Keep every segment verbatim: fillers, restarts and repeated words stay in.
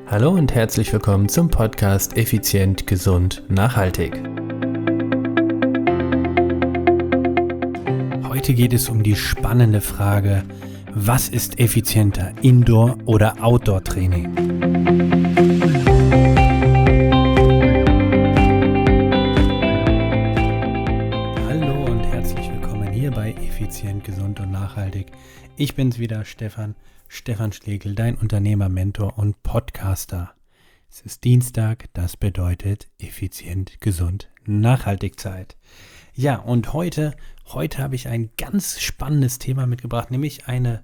Hallo und herzlich willkommen zum Podcast Effizient, Gesund, Nachhaltig. Heute geht es um die spannende Frage, was ist effizienter, Indoor- oder Outdoor-Training? Hallo und herzlich willkommen hier bei Effizient, Gesund und Nachhaltig. Ich bin's wieder, Stefan, Stefan Schlegel, dein Unternehmer, Mentor und Podcaster. Es ist Dienstag, das bedeutet effizient, gesund, nachhaltig Zeit. Ja, und heute, heute habe ich ein ganz spannendes Thema mitgebracht, nämlich eine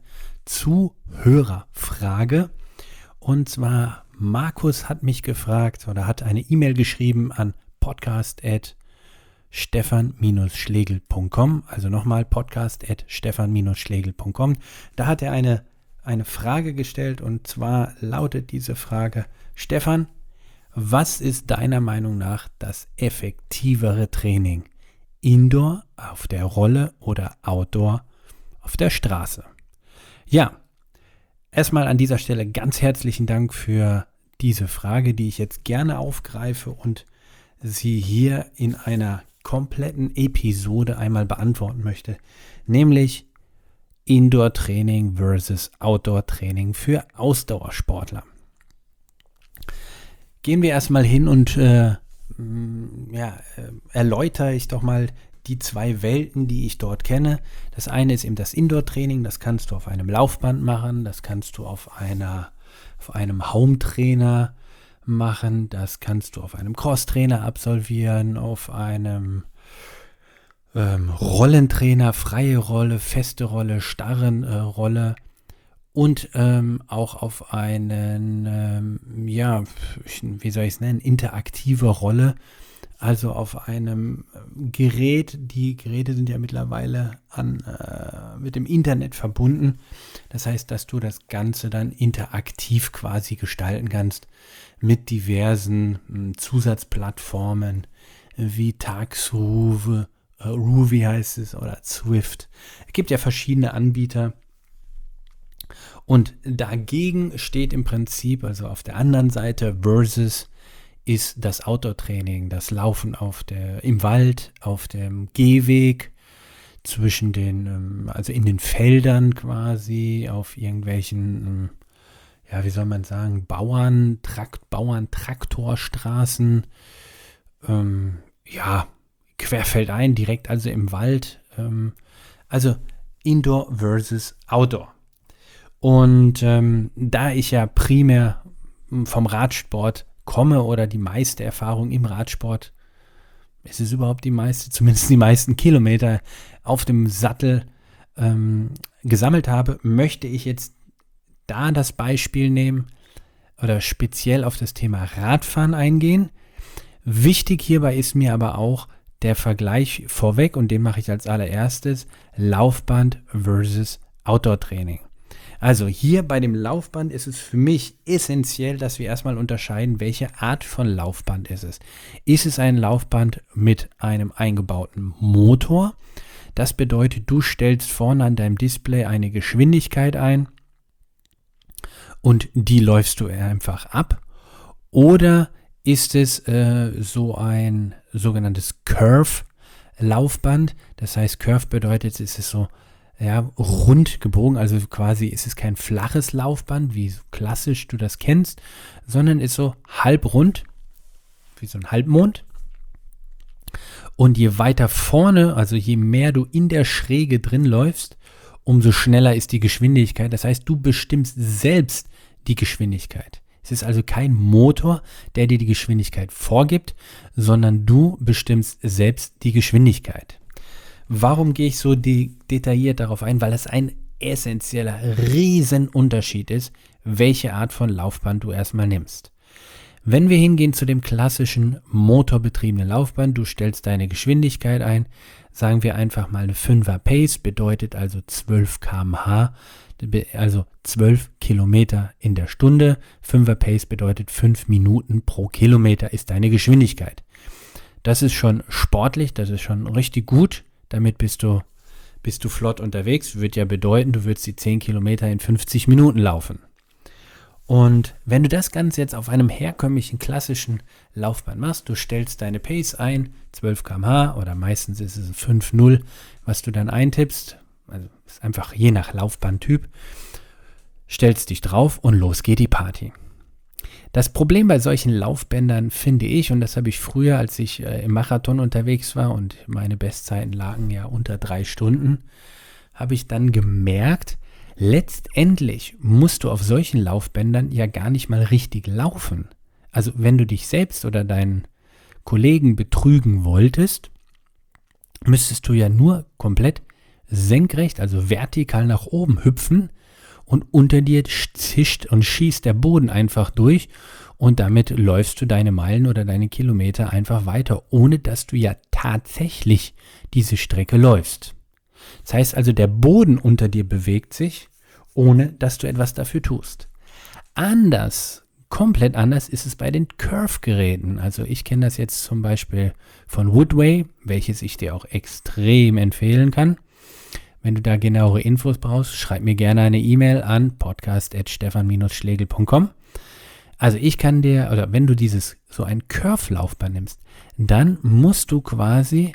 Zuhörerfrage. Und zwar, Markus hat mich gefragt oder hat eine E-Mail geschrieben an podcast at stefan schlegel punkt com, also nochmal podcast at stefan schlegel punkt com. Da hat er eine, eine Frage gestellt und zwar lautet diese Frage: Stefan, was ist deiner Meinung nach das effektivere Training? Indoor auf der Rolle oder Outdoor auf der Straße? Ja, erstmal an dieser Stelle ganz herzlichen Dank für diese Frage, die ich jetzt gerne aufgreife und sie hier in einer kompletten Episode einmal beantworten möchte, nämlich Indoor-Training versus Outdoor-Training für Ausdauersportler. Gehen wir erstmal hin und äh, ja, äh, erläutere ich doch mal die zwei Welten, die ich dort kenne. Das eine ist eben das Indoor-Training, das kannst du auf einem Laufband machen, das kannst du auf einer, auf einem Home-Trainer machen, das kannst du auf einem Cross-Trainer absolvieren, auf einem ähm, Rollentrainer, freie Rolle, feste Rolle, starren äh, Rolle und ähm, auch auf einen, ähm, ja, wie soll ich es nennen, interaktive Rolle, also auf einem Gerät. Die Geräte sind ja mittlerweile an, äh, mit dem Internet verbunden. Das heißt, dass du das Ganze dann interaktiv quasi gestalten kannst mit diversen mh, Zusatzplattformen wie Tagsruhe, äh, Ruvi heißt es, oder Zwift. Es gibt ja verschiedene Anbieter. Und dagegen steht im Prinzip, also auf der anderen Seite versus, ist das Outdoor-Training, das Laufen auf der, im Wald, auf dem Gehweg, zwischen den, also in den Feldern quasi, auf irgendwelchen, ja, wie soll man sagen, Bauern, Trakt, Bauern-Traktorstraßen, ähm, ja, querfeldein, direkt also im Wald, ähm, also Indoor versus Outdoor. Und ähm, da ich ja primär vom Radsport komme oder die meiste Erfahrung im Radsport, ist es überhaupt die meiste, zumindest die meisten Kilometer auf dem Sattel ähm, gesammelt habe, möchte ich jetzt da das Beispiel nehmen oder speziell auf das Thema Radfahren eingehen. Wichtig hierbei ist mir aber auch der Vergleich vorweg, und den mache ich als allererstes: Laufband versus Outdoor-Training. Also hier bei dem Laufband ist es für mich essentiell, dass wir erstmal unterscheiden, welche Art von Laufband ist es. Ist es ein Laufband mit einem eingebauten Motor? Das bedeutet, du stellst vorne an deinem Display eine Geschwindigkeit ein und die läufst du einfach ab. Oder ist es äh, so ein sogenanntes Curve-Laufband? Das heißt, Curve bedeutet, es ist so, ja, rund gebogen, also quasi ist es kein flaches Laufband, wie so klassisch du das kennst, sondern ist so halbrund, wie so ein Halbmond. Und je weiter vorne, also je mehr du in der Schräge drin läufst, umso schneller ist die Geschwindigkeit. Das heißt, du bestimmst selbst die Geschwindigkeit. Es ist also kein Motor, der dir die Geschwindigkeit vorgibt, sondern du bestimmst selbst die Geschwindigkeit. Warum gehe ich so de- detailliert darauf ein? Weil es ein essentieller Riesenunterschied ist, welche Art von Laufband du erstmal nimmst. Wenn wir hingehen zu dem klassischen motorbetriebenen Laufband, du stellst deine Geschwindigkeit ein, sagen wir einfach mal eine fünfer Pace, bedeutet also zwölf Kilometer pro Stunde, also zwölf Kilometer in der Stunde. fünfer Pace bedeutet fünf Minuten pro Kilometer ist deine Geschwindigkeit. Das ist schon sportlich, das ist schon richtig gut. Damit bist du, bist du flott unterwegs. Würde ja bedeuten, du würdest die zehn Kilometer in fünfzig Minuten laufen. Und wenn du das Ganze jetzt auf einem herkömmlichen, klassischen Laufband machst, du stellst deine Pace ein, zwölf Kilometer pro Stunde oder meistens ist es fünf null, was du dann eintippst, also ist einfach je nach Laufbandtyp, stellst dich drauf und los geht die Party. Das Problem bei solchen Laufbändern finde ich, und das habe ich früher, als ich äh, im Marathon unterwegs war und meine Bestzeiten lagen ja unter drei Stunden, habe ich dann gemerkt, letztendlich musst du auf solchen Laufbändern ja gar nicht mal richtig laufen. Also wenn du dich selbst oder deinen Kollegen betrügen wolltest, müsstest du ja nur komplett senkrecht, also vertikal nach oben hüpfen und unter dir zischt und schießt der Boden einfach durch und damit läufst du deine Meilen oder deine Kilometer einfach weiter, ohne dass du ja tatsächlich diese Strecke läufst. Das heißt also, der Boden unter dir bewegt sich, ohne dass du etwas dafür tust. Anders, komplett anders ist es bei den Curve-Geräten. Also ich kenne das jetzt zum Beispiel von Woodway, welches ich dir auch extrem empfehlen kann. Wenn du da genauere Infos brauchst, schreib mir gerne eine E-Mail an podcast at stefan dash schlegel punkt com. Also ich kann dir, oder wenn du dieses so ein Curve-Laufband nimmst, dann musst du quasi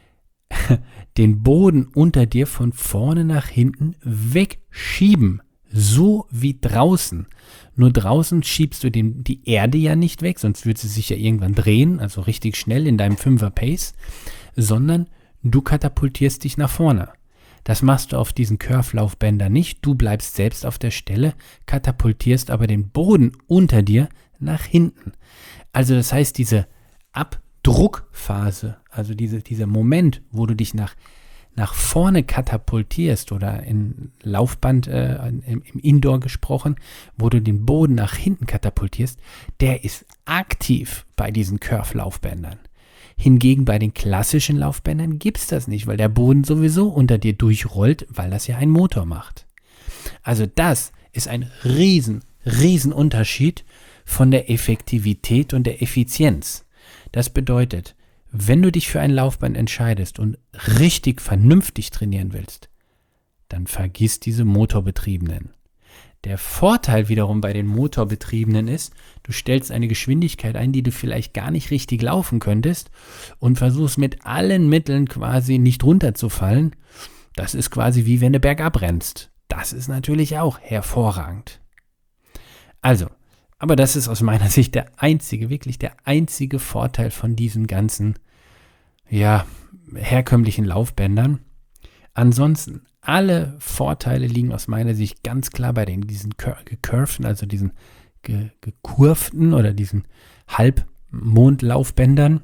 den Boden unter dir von vorne nach hinten wegschieben. So wie draußen. Nur draußen schiebst du den, die Erde ja nicht weg, sonst würde sie sich ja irgendwann drehen, also richtig schnell in deinem Fünfer-Pace, sondern du katapultierst dich nach vorne. Das machst du auf diesen Curve-Laufbändern nicht. Du bleibst selbst auf der Stelle, katapultierst aber den Boden unter dir nach hinten. Also das heißt, diese Abdruckphase, also diese, dieser Moment, wo du dich nach, nach vorne katapultierst oder in Laufband, äh, im, im Indoor gesprochen, wo du den Boden nach hinten katapultierst, der ist aktiv bei diesen Curve-Laufbändern. Hingegen bei den klassischen Laufbändern gibt es das nicht, weil der Boden sowieso unter dir durchrollt, weil das ja ein Motor macht. Also das ist ein riesen, riesen Unterschied von der Effektivität und der Effizienz. Das bedeutet, wenn du dich für ein Laufband entscheidest und richtig vernünftig trainieren willst, dann vergiss diese Motorbetriebenen. Der Vorteil wiederum bei den Motorbetriebenen ist, du stellst eine Geschwindigkeit ein, die du vielleicht gar nicht richtig laufen könntest und versuchst mit allen Mitteln quasi nicht runterzufallen. Das ist quasi wie wenn du bergab rennst. Das ist natürlich auch hervorragend. Also, aber das ist aus meiner Sicht der einzige, wirklich der einzige Vorteil von diesen ganzen, ja, herkömmlichen Laufbändern. Ansonsten, alle Vorteile liegen aus meiner Sicht ganz klar bei den, diesen gecurvten, also diesen ge, gekurvten oder diesen Halbmondlaufbändern.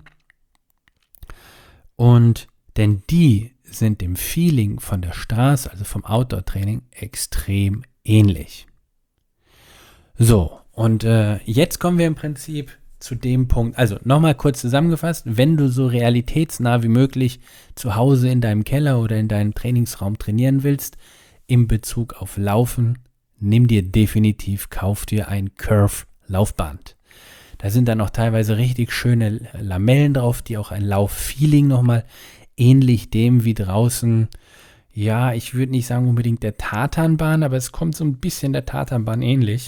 Und denn die sind dem Feeling von der Straße, also vom Outdoor-Training, extrem ähnlich. So, und äh, jetzt kommen wir im Prinzip zu dem Punkt, also nochmal kurz zusammengefasst, wenn du so realitätsnah wie möglich zu Hause in deinem Keller oder in deinem Trainingsraum trainieren willst, in Bezug auf Laufen, nimm dir definitiv, kauf dir ein Curve-Laufband. Da sind dann auch teilweise richtig schöne Lamellen drauf, die auch ein Lauffeeling nochmal ähnlich dem wie draußen, ja, ich würde nicht sagen unbedingt der Tatanbahn, aber es kommt so ein bisschen der Tatanbahn ähnlich.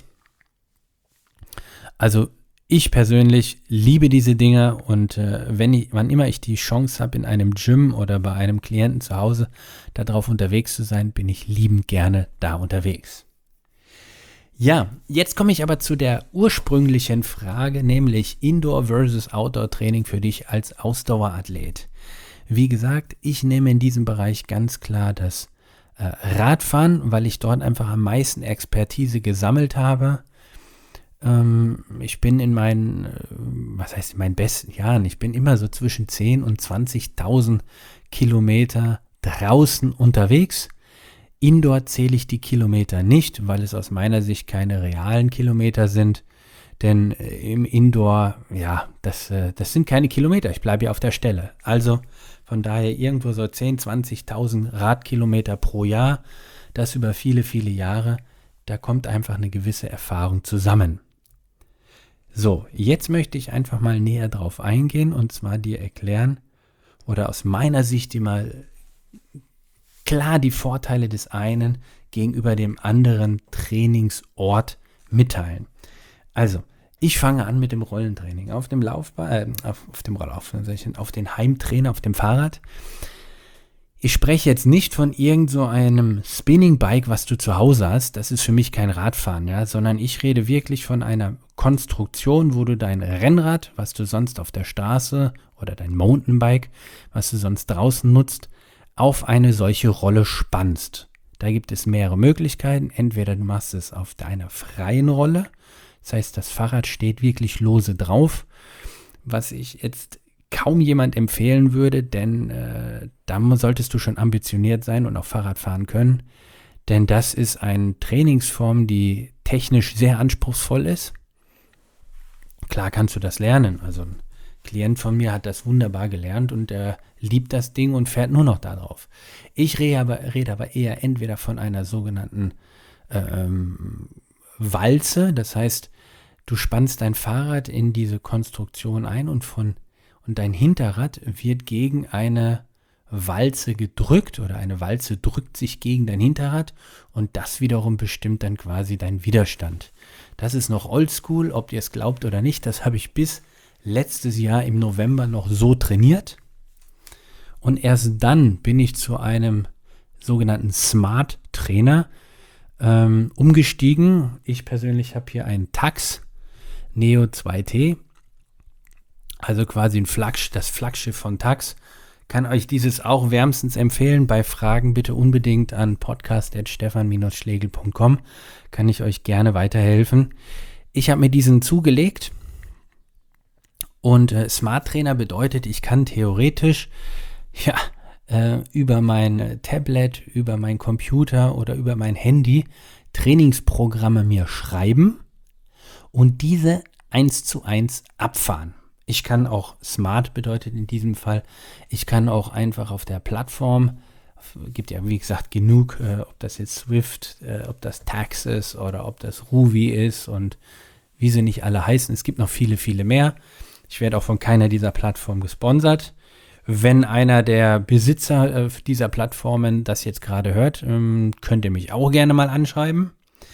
Also ich persönlich liebe diese Dinger und äh, wenn ich, wann immer ich die Chance habe, in einem Gym oder bei einem Klienten zu Hause darauf unterwegs zu sein, bin ich liebend gerne da unterwegs. Ja, jetzt komme ich aber zu der ursprünglichen Frage, nämlich Indoor versus Outdoor Training für dich als Ausdauerathlet. Wie gesagt, ich nehme in diesem Bereich ganz klar das äh, Radfahren, weil ich dort einfach am meisten Expertise gesammelt habe. Ich bin in meinen, was heißt in meinen besten Jahren, ich bin immer so zwischen zehntausend und zwanzigtausend Kilometer draußen unterwegs. Indoor zähle ich die Kilometer nicht, weil es aus meiner Sicht keine realen Kilometer sind. Denn im Indoor, ja, das, das sind keine Kilometer, ich bleibe ja auf der Stelle. Also von daher irgendwo so zehntausend, zwanzigtausend Radkilometer pro Jahr, das über viele, viele Jahre, da kommt einfach eine gewisse Erfahrung zusammen. So, jetzt möchte ich einfach mal näher drauf eingehen und zwar dir erklären oder aus meiner Sicht dir mal klar die Vorteile des einen gegenüber dem anderen Trainingsort mitteilen. Also, ich fange an mit dem Rollentraining auf dem Laufbahn, äh, auf, auf dem Rollauf, auf den Heimtrainer, auf dem Fahrrad. Ich spreche jetzt nicht von irgend so einem Spinning-Bike, was du zu Hause hast. Das ist für mich kein Radfahren, ja, sondern ich rede wirklich von einer Konstruktion, wo du dein Rennrad, was du sonst auf der Straße oder dein Mountainbike, was du sonst draußen nutzt, auf eine solche Rolle spannst. Da gibt es mehrere Möglichkeiten. Entweder du machst es auf deiner freien Rolle, das heißt, das Fahrrad steht wirklich lose drauf, was ich jetzt kaum jemand empfehlen würde, denn äh, da solltest du schon ambitioniert sein und auch Fahrrad fahren können, denn das ist eine Trainingsform, die technisch sehr anspruchsvoll ist. Klar kannst du das lernen, also ein Klient von mir hat das wunderbar gelernt und er liebt das Ding und fährt nur noch da drauf. Ich rede aber, rede aber eher entweder von einer sogenannten ähm, Walze, das heißt, du spannst dein Fahrrad in diese Konstruktion ein und von und dein Hinterrad wird gegen eine Walze gedrückt oder eine Walze drückt sich gegen dein Hinterrad und das wiederum bestimmt dann quasi deinen Widerstand. Das ist noch oldschool, ob ihr es glaubt oder nicht, das habe ich bis letztes Jahr im November noch so trainiert und erst dann bin ich zu einem sogenannten Smart Trainer ähm, umgestiegen. Ich persönlich habe hier einen Tacx Neo zwei T. Also quasi ein Flagg, das Flaggschiff von Tacx. Kann euch dieses auch wärmstens empfehlen. Bei Fragen bitte unbedingt an podcast at stefan dash schlegel punkt com. Kann ich euch gerne weiterhelfen. Ich habe mir diesen zugelegt. Und äh, Smart Trainer bedeutet, ich kann theoretisch ja, äh, über mein Tablet, über mein Computer oder über mein Handy Trainingsprogramme mir schreiben und diese eins zu eins abfahren. Ich kann auch Smart bedeutet in diesem Fall, ich kann auch einfach auf der Plattform, gibt ja wie gesagt genug, äh, ob das jetzt Swift, äh, ob das Tacx ist oder ob das Ruvi ist und wie sie nicht alle heißen. Es gibt noch viele, viele mehr. Ich werde auch von keiner dieser Plattformen gesponsert. Wenn einer der Besitzer äh, dieser Plattformen das jetzt gerade hört, ähm, könnt ihr mich auch gerne mal anschreiben.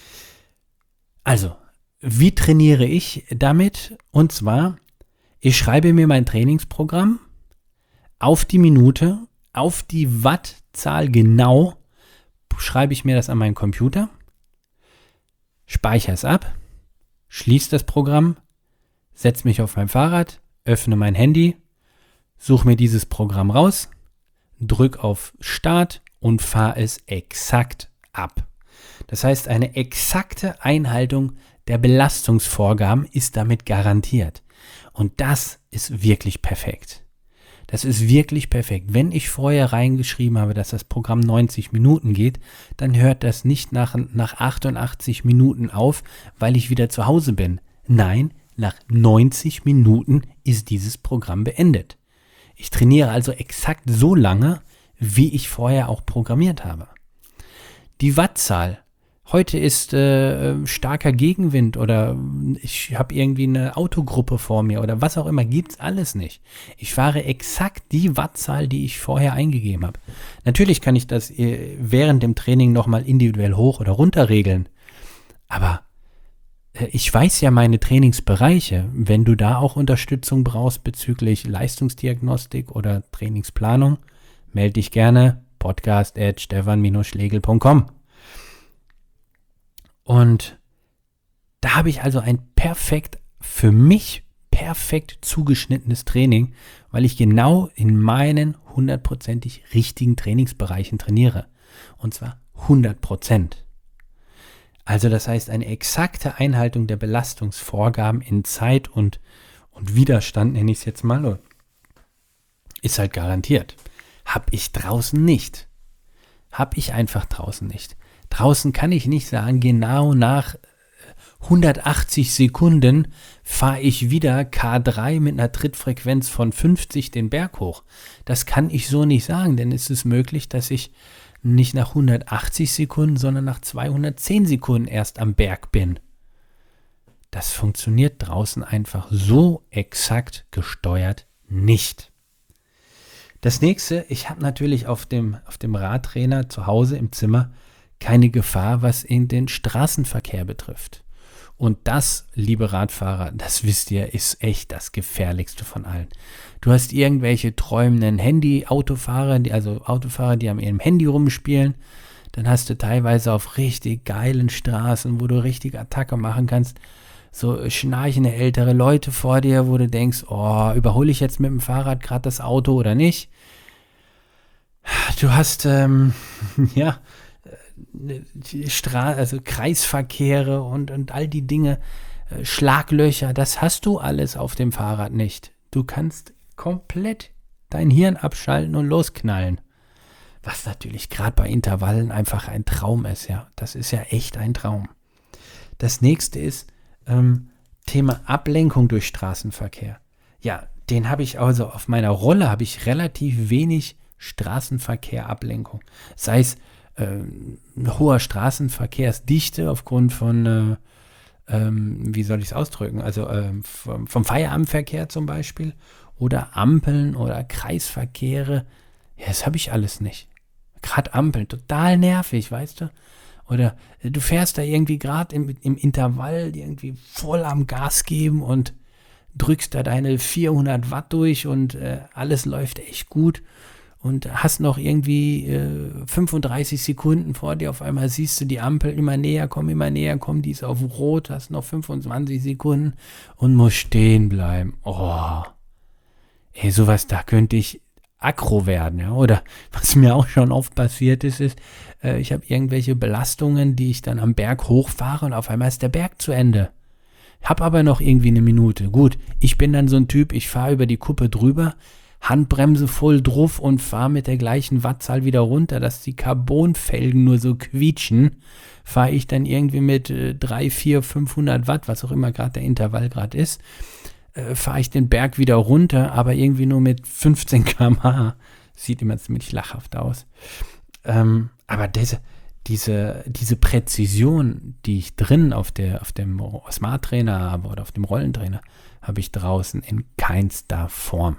Also, wie trainiere ich damit? Und zwar, ich schreibe mir mein Trainingsprogramm auf die Minute, auf die Wattzahl genau, schreibe ich mir das an meinen Computer, speichere es ab, schließe das Programm, setze mich auf mein Fahrrad, öffne mein Handy, suche mir dieses Programm raus, drücke auf Start und fahre es exakt ab. Das heißt, eine exakte Einhaltung der Belastungsvorgaben ist damit garantiert. Und das ist wirklich perfekt. Das ist wirklich perfekt. Wenn ich vorher reingeschrieben habe, dass das Programm neunzig Minuten geht, dann hört das nicht nach, nach achtundachtzig Minuten auf, weil ich wieder zu Hause bin. Nein, nach neunzig Minuten ist dieses Programm beendet. Ich trainiere also exakt so lange, wie ich vorher auch programmiert habe. Die Wattzahl. Heute ist äh, starker Gegenwind oder ich habe irgendwie eine Autogruppe vor mir oder was auch immer, gibt's alles nicht. Ich fahre exakt die Wattzahl, die ich vorher eingegeben habe. Natürlich kann ich das äh, während dem Training nochmal individuell hoch oder runter regeln, aber äh, ich weiß ja meine Trainingsbereiche. Wenn du da auch Unterstützung brauchst bezüglich Leistungsdiagnostik oder Trainingsplanung, melde dich gerne, podcast at stefan dash schlegel punkt com. Und da habe ich also ein perfekt, für mich perfekt zugeschnittenes Training, weil ich genau in meinen hundertprozentig richtigen Trainingsbereichen trainiere. Und zwar hundert Prozent. Also das heißt, eine exakte Einhaltung der Belastungsvorgaben in Zeit und, und Widerstand, nenne ich es jetzt mal, ist halt garantiert. Hab ich draußen nicht. Hab ich einfach draußen nicht. Draußen kann ich nicht sagen, genau nach hundertachtzig Sekunden fahre ich wieder K drei mit einer Trittfrequenz von fünfzig den Berg hoch. Das kann ich so nicht sagen, denn es ist möglich, dass ich nicht nach hundertachtzig Sekunden, sondern nach zweihundertzehn Sekunden erst am Berg bin. Das funktioniert draußen einfach so exakt gesteuert nicht. Das nächste, ich habe natürlich auf dem, auf dem Radtrainer zu Hause im Zimmer keine Gefahr, was in den Straßenverkehr betrifft. Und das, liebe Radfahrer, das wisst ihr, ist echt das Gefährlichste von allen. Du hast irgendwelche träumenden Handy-Autofahrer, die, also Autofahrer, die an ihrem Handy rumspielen. Dann hast du teilweise auf richtig geilen Straßen, wo du richtig Attacke machen kannst, so schnarchende ältere Leute vor dir, wo du denkst, oh, überhole ich jetzt mit dem Fahrrad gerade das Auto oder nicht? Du hast, ähm, ja, Stra- also Kreisverkehre und, und all die Dinge, äh, Schlaglöcher, das hast du alles auf dem Fahrrad nicht. Du kannst komplett dein Hirn abschalten und losknallen. Was natürlich gerade bei Intervallen einfach ein Traum ist, ja. Das ist ja echt ein Traum. Das nächste ist ähm, Thema Ablenkung durch Straßenverkehr. Ja, den habe ich also auf meiner Rolle habe ich relativ wenig Straßenverkehr-Ablenkung. Sei es äh, eine hohe Straßenverkehrsdichte aufgrund von, äh, ähm, wie soll ich es ausdrücken, also äh, vom, vom Feierabendverkehr zum Beispiel oder Ampeln oder Kreisverkehre. Ja, das habe ich alles nicht. Gerade Ampeln, total nervig, weißt du? Oder äh, du fährst da irgendwie gerade im, im Intervall irgendwie voll am Gas geben und drückst da deine vierhundert Watt durch und äh, alles läuft echt gut und hast noch irgendwie äh, fünfunddreißig Sekunden vor dir, auf einmal siehst du die Ampel immer näher kommen, immer näher kommen, die ist auf Rot, hast noch fünfundzwanzig Sekunden und musst stehen bleiben. Oh, ey, sowas, da könnte ich aggro werden, ja, oder was mir auch schon oft passiert ist, ist, äh, ich habe irgendwelche Belastungen, die ich dann am Berg hochfahre und auf einmal ist der Berg zu Ende. Hab aber noch irgendwie eine Minute. Gut, ich bin dann so ein Typ, ich fahre über die Kuppe drüber, Handbremse voll drauf und fahre mit der gleichen Wattzahl wieder runter, dass die Carbonfelgen nur so quietschen. Fahre ich dann irgendwie mit äh, drei, vier, fünfhundert Watt, was auch immer gerade der Intervall gerade ist, äh, fahre ich den Berg wieder runter, aber irgendwie nur mit fünfzehn Kilometer pro Stunde. Sieht immer ziemlich lachhaft aus. Ähm, aber diese, diese, diese Präzision, die ich drin auf, der, auf dem Smart Trainer habe oder auf dem Rollentrainer, habe ich draußen in keinster Form.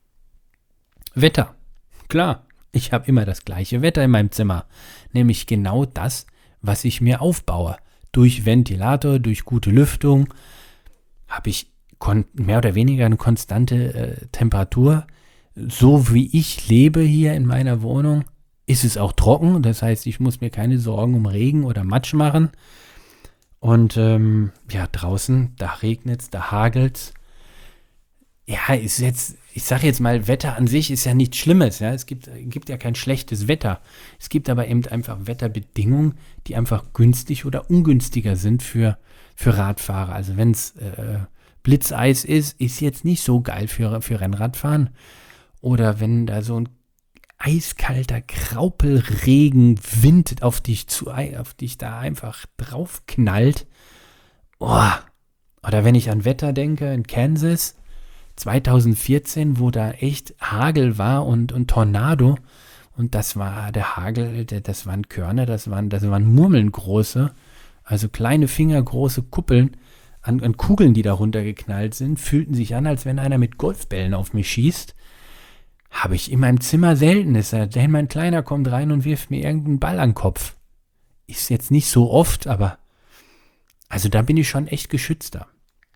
Wetter. Klar, ich habe immer das gleiche Wetter in meinem Zimmer. Nämlich genau das, was ich mir aufbaue. Durch Ventilator, durch gute Lüftung habe ich kon- mehr oder weniger eine konstante äh, Temperatur. So wie ich lebe hier in meiner Wohnung, ist es auch trocken. Das heißt, ich muss mir keine Sorgen um Regen oder Matsch machen. Und ähm, ja, draußen, da regnet es, da hagelt es. Ja, ist jetzt, ich sage jetzt mal, Wetter an sich ist ja nichts Schlimmes. Ja? Es gibt, gibt ja kein schlechtes Wetter. Es gibt aber eben einfach Wetterbedingungen, die einfach günstig oder ungünstiger sind für, für Radfahrer. Also wenn es äh, Blitzeis ist, ist jetzt nicht so geil für, für Rennradfahren. Oder wenn da so ein eiskalter Graupelregenwind auf dich zu, auf dich da einfach draufknallt. Oh. Oder wenn ich an Wetter denke in Kansas zwanzig vierzehn, wo da echt Hagel war und, und Tornado. Und das war der Hagel, der, das waren Körner, das waren, das waren Murmeln große, also kleine fingergroße Kuppeln an, an Kugeln, die da runtergeknallt sind, fühlten sich an, als wenn einer mit Golfbällen auf mich schießt. Habe ich in meinem Zimmer selten. Ist er, denn mein Kleiner kommt rein und wirft mir irgendeinen Ball an den Kopf. Ist jetzt nicht so oft, aber also da bin ich schon echt geschützter.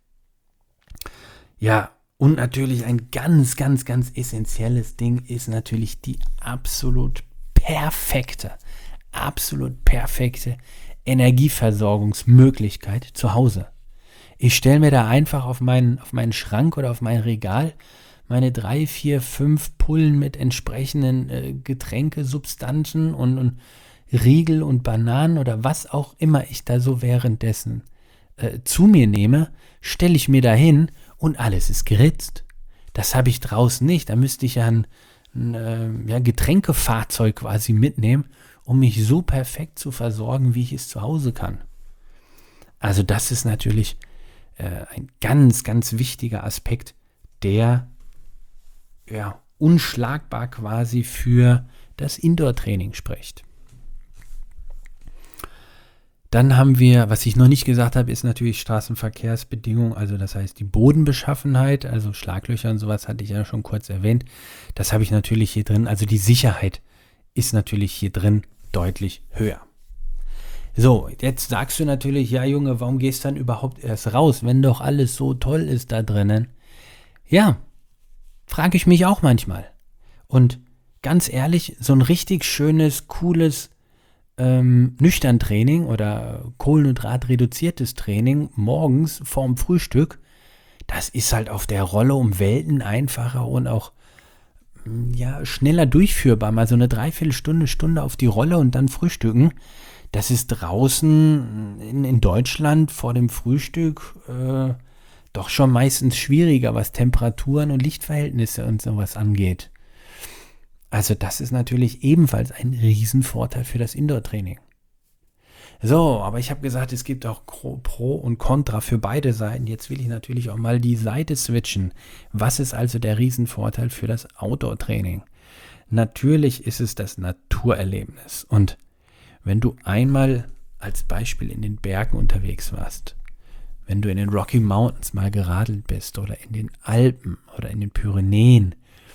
Ja, und natürlich ein ganz, ganz, ganz essentielles Ding ist natürlich die absolut perfekte, absolut perfekte Energieversorgungsmöglichkeit zu Hause. Ich stelle mir da einfach auf meinen, auf meinen Schrank oder auf mein Regal meine drei, vier, fünf Pullen mit entsprechenden äh, Getränkesubstanzen und, und Riegel und Bananen oder was auch immer ich da so währenddessen äh, zu mir nehme, stelle ich mir da hin und alles ist geritzt. Das habe ich draußen nicht. Da müsste ich ja ein, ein äh, ja, Getränkefahrzeug quasi mitnehmen, um mich so perfekt zu versorgen, wie ich es zu Hause kann. Also das ist natürlich äh, ein ganz, ganz wichtiger Aspekt, der ja, unschlagbar quasi für das Indoor-Training spricht. Dann haben wir, was ich noch nicht gesagt habe, ist natürlich Straßenverkehrsbedingungen, also das heißt die Bodenbeschaffenheit, also Schlaglöcher und sowas hatte ich ja schon kurz erwähnt. Das habe ich natürlich hier drin, also die Sicherheit ist natürlich hier drin deutlich höher. So, jetzt sagst du natürlich, ja Junge, warum gehst du dann überhaupt erst raus, wenn doch alles so toll ist da drinnen? Ja, frage ich mich auch manchmal. Und ganz ehrlich, so ein richtig schönes, cooles ähm, Nüchtern-Training oder kohlenhydratreduziertes Training morgens vorm Frühstück, das ist halt auf der Rolle um Welten einfacher und auch ja, schneller durchführbar. Mal so eine Dreiviertelstunde, Stunde auf die Rolle und dann frühstücken. Das ist draußen in, in Deutschland vor dem Frühstück äh, doch schon meistens schwieriger, was Temperaturen und Lichtverhältnisse und sowas angeht. Also das ist natürlich ebenfalls ein Riesenvorteil für das Indoor-Training. So, aber ich habe gesagt, es gibt auch Pro und Contra für beide Seiten. Jetzt will ich natürlich auch mal die Seite switchen. Was ist also der Riesenvorteil für das Outdoor-Training? Natürlich ist es das Naturerlebnis. Und wenn du einmal als Beispiel in den Bergen unterwegs warst, wenn du in den Rocky Mountains mal geradelt bist oder in den Alpen oder in den Pyrenäen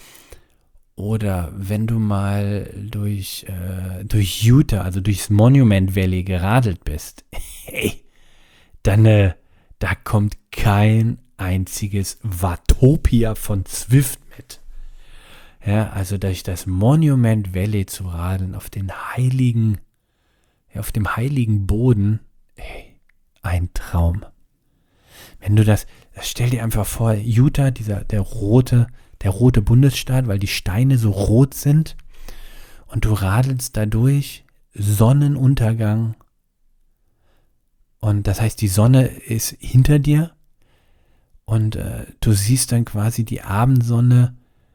oder wenn du mal durch, äh, durch Utah, also durchs Monument Valley geradelt bist, hey, dann äh, da kommt kein einziges Watopia von Zwift mit. Ja, also durch das Monument Valley zu radeln auf den heiligen, ja, auf dem heiligen Boden, hey, ein Traum. Wenn du das, stell dir einfach vor, Utah, dieser, der rote, der rote Bundesstaat, weil die Steine so rot sind und du radelst dadurch, Sonnenuntergang und das heißt, die Sonne ist hinter dir und äh, du siehst dann quasi die Abendsonne,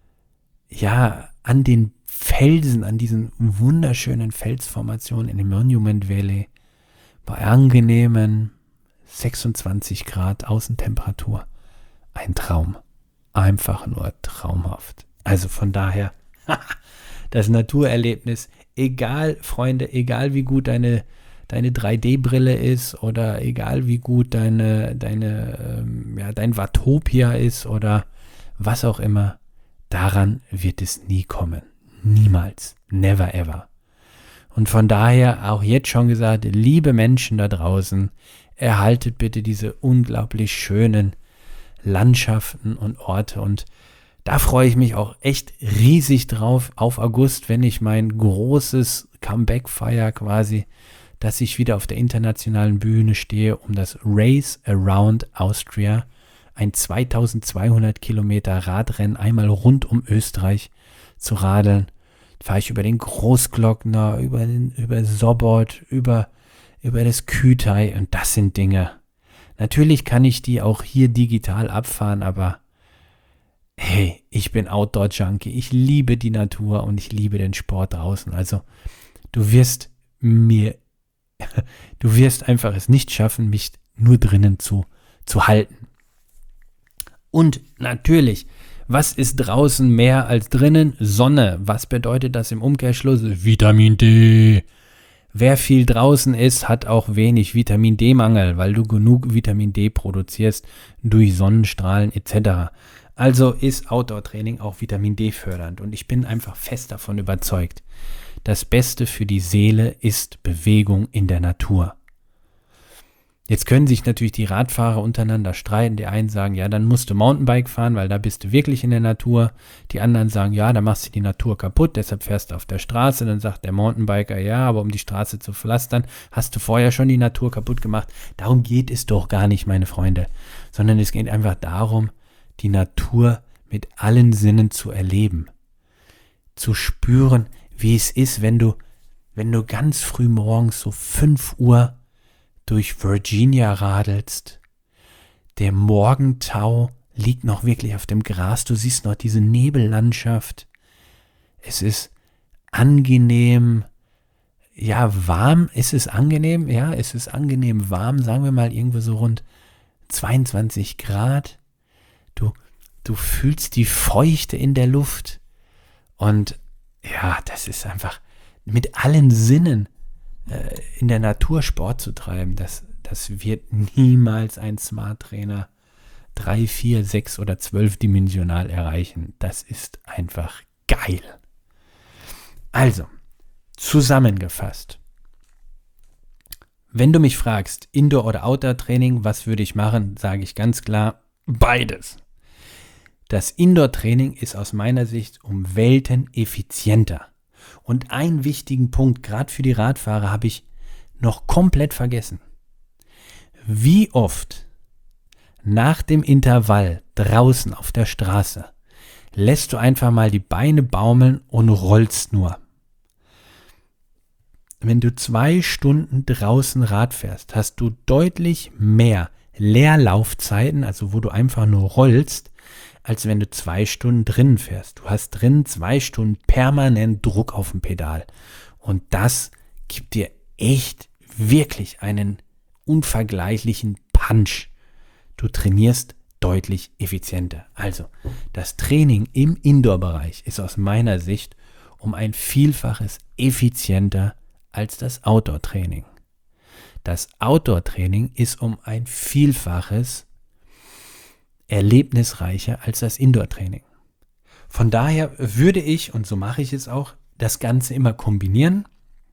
ja, an den Felsen, an diesen wunderschönen Felsformationen in dem Monument Valley bei angenehmen sechsundzwanzig Grad Außentemperatur. Ein Traum. Einfach nur traumhaft. Also von daher, das Naturerlebnis, egal, Freunde, egal wie gut deine, deine drei D Brille ist oder egal wie gut deine, deine, ähm, ja, dein Watopia ist oder was auch immer, daran wird es nie kommen. Niemals. Never ever. Und von daher auch jetzt schon gesagt, liebe Menschen da draußen, erhaltet bitte diese unglaublich schönen Landschaften und Orte und da freue ich mich auch echt riesig drauf auf August, wenn ich mein großes Comeback feiere quasi, dass ich wieder auf der internationalen Bühne stehe, um das Race Around Austria, ein zweitausendzweihundert Kilometer Radrennen einmal rund um Österreich zu radeln. Da fahre ich über den Großglockner, über den über Sobot, über über das Kütai und das sind Dinge. Natürlich kann ich die auch hier digital abfahren, aber hey, ich bin Outdoor-Junkie. Ich liebe die Natur und ich liebe den Sport draußen. Also du wirst mir, du wirst einfach es nicht schaffen, mich nur drinnen zu, zu halten. Und natürlich, was ist draußen mehr als drinnen? Sonne. Was bedeutet das im Umkehrschluss? Vitamin D. Wer viel draußen ist, hat auch wenig Vitamin D-Mangel, weil du genug Vitamin D produzierst durch Sonnenstrahlen et cetera. Also ist Outdoor-Training auch Vitamin D fördernd und ich bin einfach fest davon überzeugt, das Beste für die Seele ist Bewegung in der Natur. Jetzt können sich natürlich die Radfahrer untereinander streiten. Die einen sagen, ja, dann musst du Mountainbike fahren, weil da bist du wirklich in der Natur. Die anderen sagen, ja, da machst du die Natur kaputt, deshalb fährst du auf der Straße. Dann sagt der Mountainbiker, ja, aber um die Straße zu pflastern, hast du vorher schon die Natur kaputt gemacht. Darum geht es doch gar nicht, meine Freunde. Sondern es geht einfach darum, die Natur mit allen Sinnen zu erleben. Zu spüren, wie es ist, wenn du, wenn du ganz früh morgens so fünf Uhr durch Virginia radelst. Der Morgentau liegt noch wirklich auf dem Gras. Du siehst noch diese Nebellandschaft. Es ist angenehm, ja, warm. Ist es angenehm? Ja, es ist angenehm warm. Sagen wir mal irgendwo so rund zweiundzwanzig Grad. Du, du fühlst die Feuchte in der Luft. Und ja, das ist einfach mit allen Sinnen in der Natur Sport zu treiben, das, das wird niemals ein Smart Trainer drei, vier, sechs oder zwölf dimensional erreichen. Das ist einfach geil. Also, zusammengefasst. wenn du mich fragst, Indoor- oder Outdoor-Training, was würde ich machen, sage ich ganz klar, beides. Das Indoor-Training ist aus meiner Sicht um Welten effizienter. Und einen wichtigen Punkt, gerade für die Radfahrer, habe ich noch komplett vergessen. Wie oft nach dem Intervall draußen auf der Straße lässt du einfach mal die Beine baumeln und rollst nur. Wenn du zwei Stunden draußen Rad fährst, hast du deutlich mehr Leerlaufzeiten, also wo du einfach nur rollst, als wenn du zwei Stunden drinnen fährst. Du hast drinnen zwei Stunden permanent Druck auf dem Pedal. Und das gibt dir echt wirklich einen unvergleichlichen Punch. Du trainierst deutlich effizienter. Also, das Training im Indoor-Bereich ist aus meiner Sicht um ein Vielfaches effizienter als das Outdoor-Training. Das Outdoor-Training ist um ein Vielfaches erlebnisreicher als das Indoor-Training. Von daher würde ich, und so mache ich es auch, das Ganze immer kombinieren.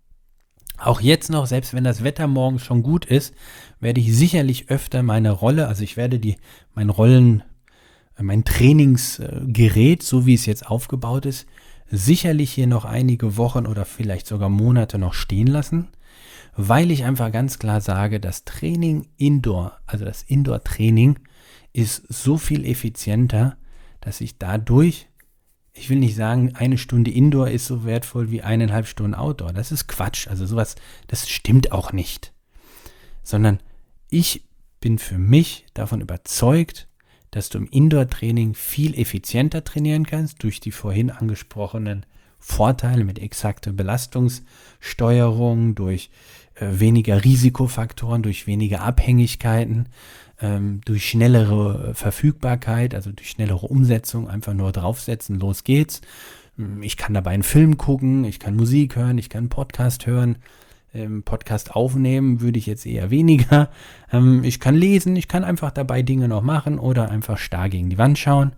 Auch jetzt noch, selbst wenn das Wetter morgens schon gut ist, werde ich sicherlich öfter meine Rolle, also ich werde die, mein Rollen, mein Trainingsgerät, so wie es jetzt aufgebaut ist, sicherlich hier noch einige Wochen oder vielleicht sogar Monate noch stehen lassen, weil ich einfach ganz klar sage, das Training Indoor, also das Indoor-Training ist so viel effizienter, dass ich dadurch, ich will nicht sagen, eine Stunde Indoor ist so wertvoll wie eineinhalb Stunden Outdoor. Das ist Quatsch. Also sowas, das stimmt auch nicht. Sondern ich bin für mich davon überzeugt, dass du im Indoor-Training viel effizienter trainieren kannst durch die vorhin angesprochenen Vorteile mit exakter Belastungssteuerung, durch äh, weniger Risikofaktoren, durch weniger Abhängigkeiten, ähm, durch schnellere Verfügbarkeit, also durch schnellere Umsetzung, einfach nur draufsetzen, los geht's. Ich kann dabei einen Film gucken, ich kann Musik hören, ich kann einen Podcast hören. Ähm, Podcast aufnehmen würde ich jetzt eher weniger. Ähm, ich kann lesen, ich kann einfach dabei Dinge noch machen oder einfach starr gegen die Wand schauen.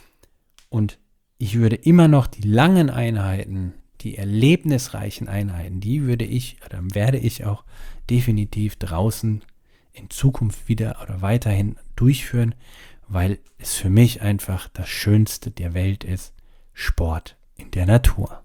Und ich würde immer noch die langen Einheiten, die erlebnisreichen Einheiten, die würde ich oder werde ich auch definitiv draußen in Zukunft wieder oder weiterhin durchführen, weil es für mich einfach das Schönste der Welt ist, Sport in der Natur.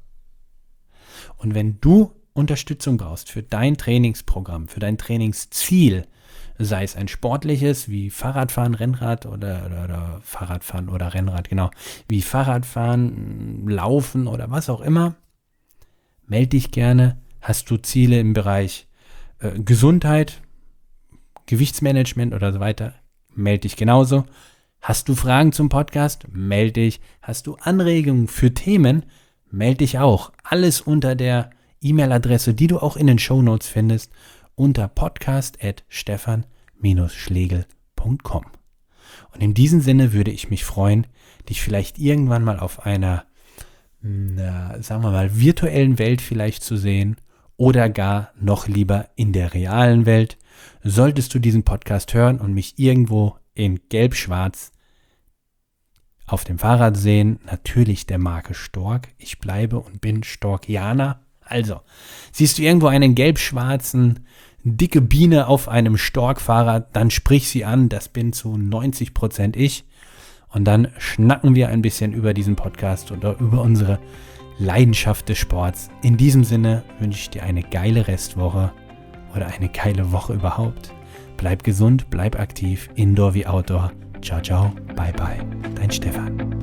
Und wenn du Unterstützung brauchst für dein Trainingsprogramm, für dein Trainingsziel, sei es ein sportliches wie Fahrradfahren, Rennrad oder, oder, oder Fahrradfahren oder Rennrad, genau, wie Fahrradfahren, Laufen oder was auch immer, melde dich gerne. Hast du Ziele im Bereich äh, Gesundheit, Gewichtsmanagement oder so weiter, melde dich genauso. Hast du Fragen zum Podcast, melde dich. Hast du Anregungen für Themen, melde dich auch. Alles unter der E-Mail-Adresse, die du auch in den Shownotes findest, unter podcast at stefan schlegel punkt com. Und in diesem Sinne würde ich mich freuen, dich vielleicht irgendwann mal auf einer, na, sagen wir mal, virtuellen Welt vielleicht zu sehen oder gar noch lieber in der realen Welt. Solltest du diesen Podcast hören und mich irgendwo in gelb-schwarz auf dem Fahrrad sehen, natürlich der Marke Stork. Ich bleibe und bin Storkianer. Also, siehst du irgendwo einen gelb-schwarzen, dicke Biene auf einem Stork-Fahrrad, dann sprich sie an, das bin zu neunzig Prozent ich. Und dann schnacken wir ein bisschen über diesen Podcast oder über unsere Leidenschaft des Sports. In diesem Sinne wünsche ich dir eine geile Restwoche oder eine geile Woche überhaupt. Bleib gesund, bleib aktiv, Indoor wie Outdoor. Ciao, ciao, bye, bye. Dein Stefan.